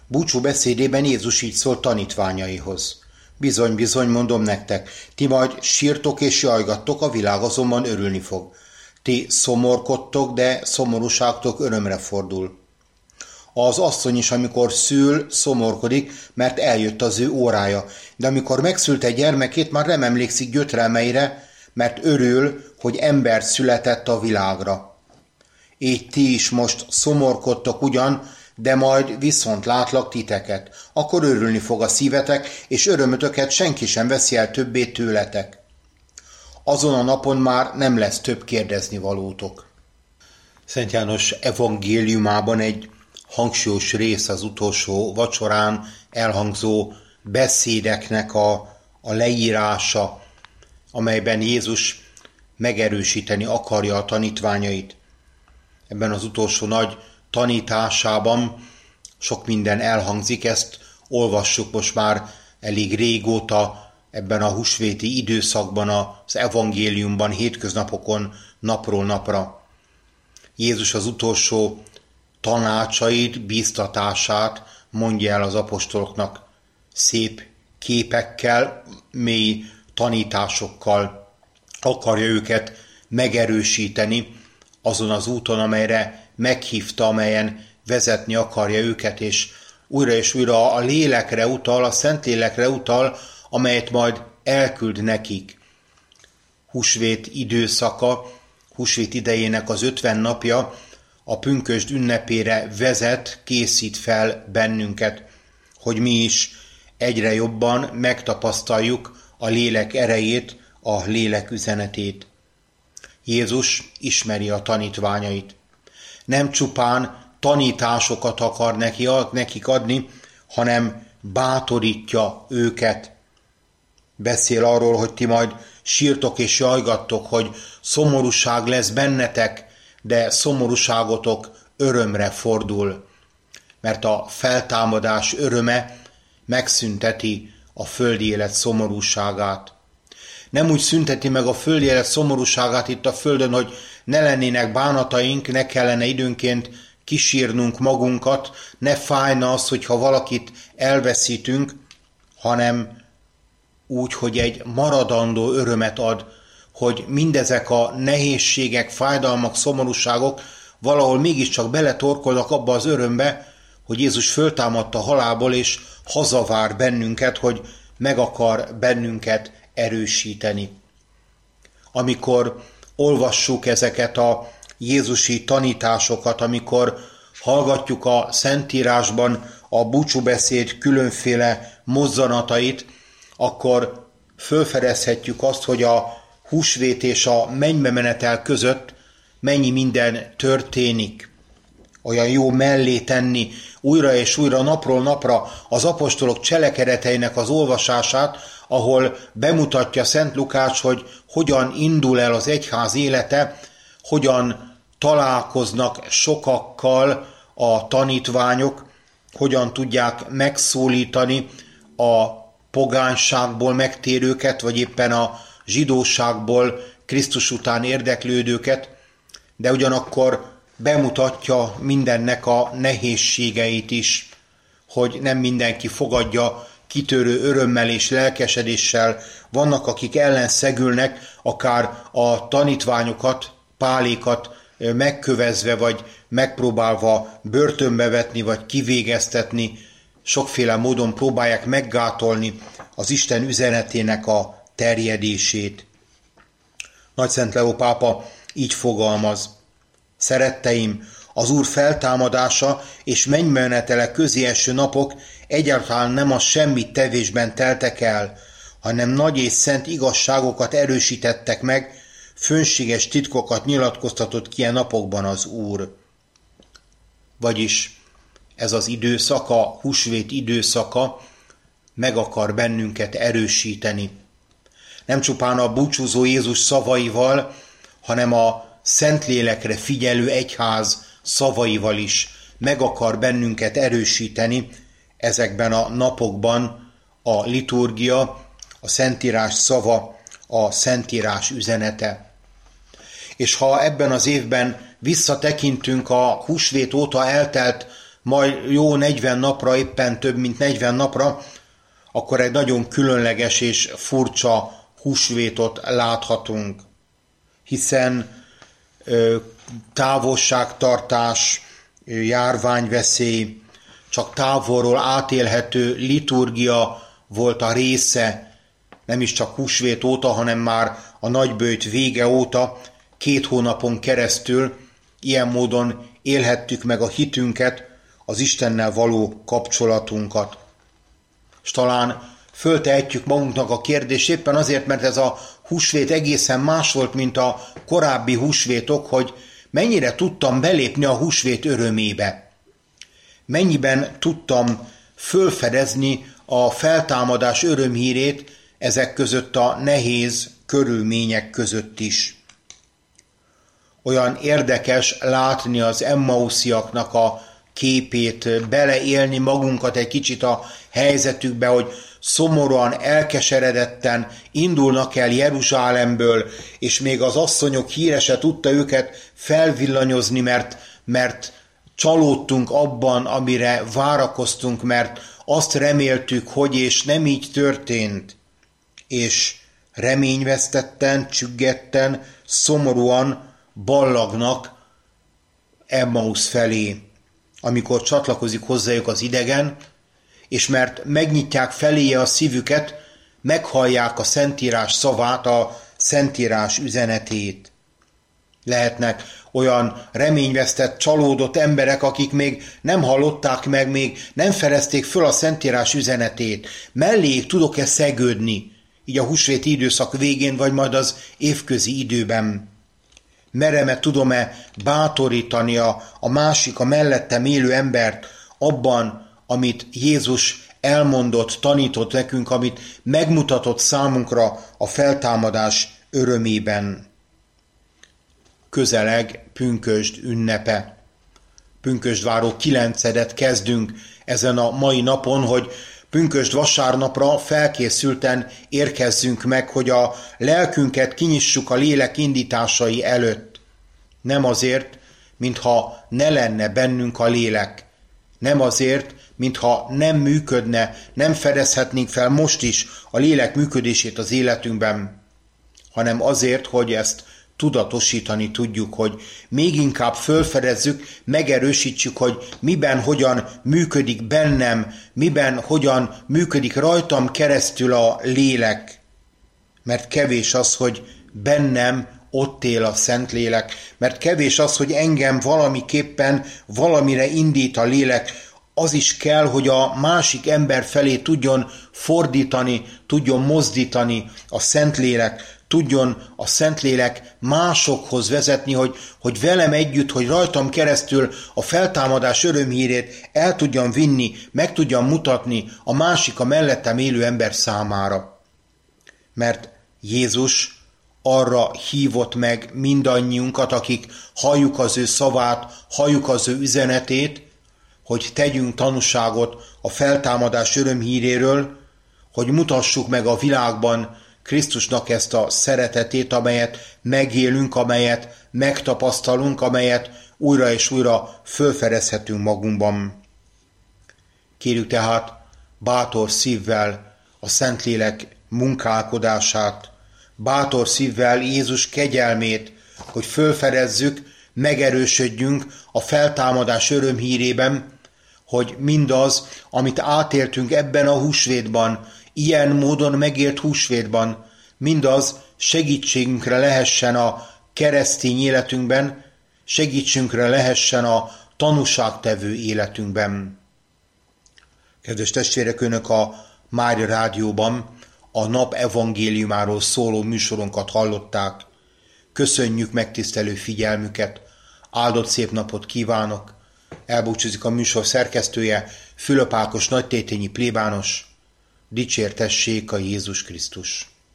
Búcsú beszédében Jézus így szólt tanítványaihoz. Bizony, bizony, mondom nektek, ti majd sírtok és jajgattok, a világ azonban örülni fog. Ti szomorkodtok, de szomorúságtok örömre fordul. Az asszony is, amikor szül, szomorkodik, mert eljött az ő órája, de amikor megszülte gyermekét, már nem emlékszik gyötrelmeire, mert örül, hogy ember született a világra. Így ti is most szomorkodtok ugyan, de majd viszont látlak titeket. Akkor örülni fog a szívetek, és örömötöket senki sem veszi el többé tőletek. Azon a napon már nem lesz több kérdezni valótok. Szent János evangéliumában egy hangsúlyos rész az utolsó vacsorán elhangzó beszédeknek a leírása, amelyben Jézus megerősíteni akarja a tanítványait. Ebben az utolsó nagy tanításában sok minden elhangzik, ezt olvassuk most már elég régóta ebben a húsvéti időszakban, az evangéliumban, hétköznapokon, napról napra. Jézus az utolsó tanácsait, bíztatását mondja el az apostoloknak szép képekkel, mély tanításokkal. Akarja őket megerősíteni azon az úton, amelyre meghívta, amelyen vezetni akarja őket, és újra a lélekre utal, a Szentlélekre utal, amelyet majd elküld nekik. Húsvét időszaka, húsvét idejének az 50 napja a pünkösd ünnepére vezet, készít fel bennünket, hogy mi is egyre jobban megtapasztaljuk a lélek erejét, a lélek üzenetét. Jézus ismeri a tanítványait. Nem csupán tanításokat akar nekik adni, hanem bátorítja őket. Beszél arról, hogy ti majd sírtok és jajgattok, hogy szomorúság lesz bennetek, de szomorúságotok örömre fordul, mert a feltámadás öröme megszünteti a földi élet szomorúságát. Nem úgy szünteti meg a földi élet szomorúságát itt a földön, hogy ne lennének bánataink, ne kellene időnként kisírnunk magunkat, ne fájna az, hogyha valakit elveszítünk, hanem úgy, hogy egy maradandó örömet ad, hogy mindezek a nehézségek, fájdalmak, szomorúságok valahol mégiscsak beletorkolnak abba az örömbe, hogy Jézus föltámadta halálból, és hazavár bennünket, hogy meg akar bennünket erősíteni. Amikor olvassuk ezeket a jézusi tanításokat, amikor hallgatjuk a Szentírásban a búcsúbeszéd különféle mozzanatait, akkor fölfedezhetjük azt, hogy a húsvét és a mennybe menetel között mennyi minden történik. Olyan jó mellé tenni újra és újra, napról napra az apostolok cselekedeteinek az olvasását, ahol bemutatja Szent Lukács, hogy hogyan indul el az egyház élete, hogyan találkoznak sokakkal a tanítványok, hogyan tudják megszólítani a pogányságból megtérőket, vagy éppen a zsidóságból Krisztus után érdeklődőket, de ugyanakkor bemutatja mindennek a nehézségeit is, hogy nem mindenki fogadja kitörő örömmel és lelkesedéssel. Vannak, akik ellenszegülnek, akár a tanítványokat, Pálékat megkövezve, vagy megpróbálva börtönbe vetni, vagy kivégeztetni, sokféle módon próbálják meggátolni az Isten üzenetének a terjedését. Nagyszent Leó pápa így fogalmaz: szeretteim, az Úr feltámadása és mennymenetele közé eső napok egyáltalán nem a semmit tevésben teltek el, hanem nagy és szent igazságokat erősítettek meg, fönséges titkokat nyilatkoztatott ki a napokban az Úr. Vagyis ez az időszak, a húsvét időszaka meg akar bennünket erősíteni. Nem csupán a búcsúzó Jézus szavaival, hanem a Szentlélekre figyelő egyház szavaival is meg akar bennünket erősíteni ezekben a napokban a liturgia, a Szentírás szava, a Szentírás üzenete. És ha ebben az évben visszatekintünk a húsvét óta eltelt majd jó 40 napra, éppen több mint 40 napra, akkor egy nagyon különleges és furcsa húsvétot láthatunk, hiszen távolságtartás, járványveszély, csak távolról átélhető liturgia volt a része, nem is csak húsvét óta, hanem már a nagyböjt vége óta, 2 hónapon keresztül ilyen módon élhettük meg a hitünket, az Istennel való kapcsolatunkat. És talán föltehetjük magunknak a kérdést éppen azért, mert ez a húsvét egészen más volt, mint a korábbi húsvétok, hogy mennyire tudtam belépni a húsvét örömébe. Mennyiben tudtam fölfedezni a feltámadás örömhírét ezek között a nehéz körülmények között is. Olyan érdekes látni az Emmausziaknak a képét, beleélni magunkat egy kicsit a helyzetükbe, hogy szomorúan, elkeseredetten indulnak el Jeruzsálemből, és még az asszonyok híre se tudta őket felvillanyozni, mert csalódtunk abban, amire várakoztunk, mert azt reméltük, hogy és nem így történt. És reményvesztetten, csüggetten, szomorúan ballagnak Emmaus felé, amikor csatlakozik hozzájuk az idegen, és mert megnyitják feléje a szívüket, meghallják a Szentírás szavát, a Szentírás üzenetét. Lehetnek olyan reményvesztett, csalódott emberek, akik még nem hallották meg, még nem fedezték föl a Szentírás üzenetét. Melléjük tudok-e szegődni, így a húsvéti időszak végén, vagy majd az évközi időben? Merem-e, tudom-e bátorítani a másik, a mellettem élő embert abban, amit Jézus elmondott, tanított nekünk, amit megmutatott számunkra a feltámadás örömében. Közeleg pünkösd ünnepe. Pünkösdváró 9-et kezdünk ezen a mai napon, hogy pünkösd vasárnapra felkészülten érkezzünk meg, hogy a lelkünket kinyissuk a lélek indításai előtt. Nem azért, mintha ne lenne bennünk a lélek. Nem azért, mintha nem működne, nem fedezhetnénk fel most is a lélek működését az életünkben, hanem azért, hogy ezt tudatosítani tudjuk, hogy még inkább fölfedezzük, megerősítsük, hogy miben, hogyan működik bennem, miben, hogyan működik rajtam keresztül a lélek. Mert kevés az, hogy bennem ott él a Szentlélek, mert kevés az, hogy engem valamiképpen valamire indít a lélek, az is kell, hogy a másik ember felé tudjon fordítani, tudjon mozdítani a Szentlélek, tudjon a Szentlélek másokhoz vezetni, hogy velem együtt, hogy rajtam keresztül a feltámadás örömhírét el tudjam vinni, meg tudjam mutatni a másik, a mellettem élő ember számára. Mert Jézus arra hívott meg mindannyiunkat, akik halljuk az ő szavát, halljuk az ő üzenetét, hogy tegyünk tanúságot a feltámadás örömhíréről, hogy mutassuk meg a világban Krisztusnak ezt a szeretetét, amelyet megélünk, amelyet megtapasztalunk, amelyet újra és újra fölfedezhetünk magunkban. Kérjük tehát bátor szívvel a Szentlélek munkálkodását, bátor szívvel Jézus kegyelmét, hogy fölfedezzük, megerősödjünk a feltámadás örömhírében, hogy mindaz, amit átéltünk ebben a húsvétban, ilyen módon megélt húsvétban, mindaz segítségünkre lehessen a keresztény életünkben, segítségünkre lehessen a tanúságtevő életünkben. Kedves testvérek, Önök a Mária Rádióban a nap evangéliumáról szóló műsorunkat hallották. Köszönjük megtisztelő figyelmüket, áldott szép napot kívánok, elbúcsúzik a műsor szerkesztője, Fülöp Ákos nagytétényi plébános. Dicsértessék a Jézus Krisztus!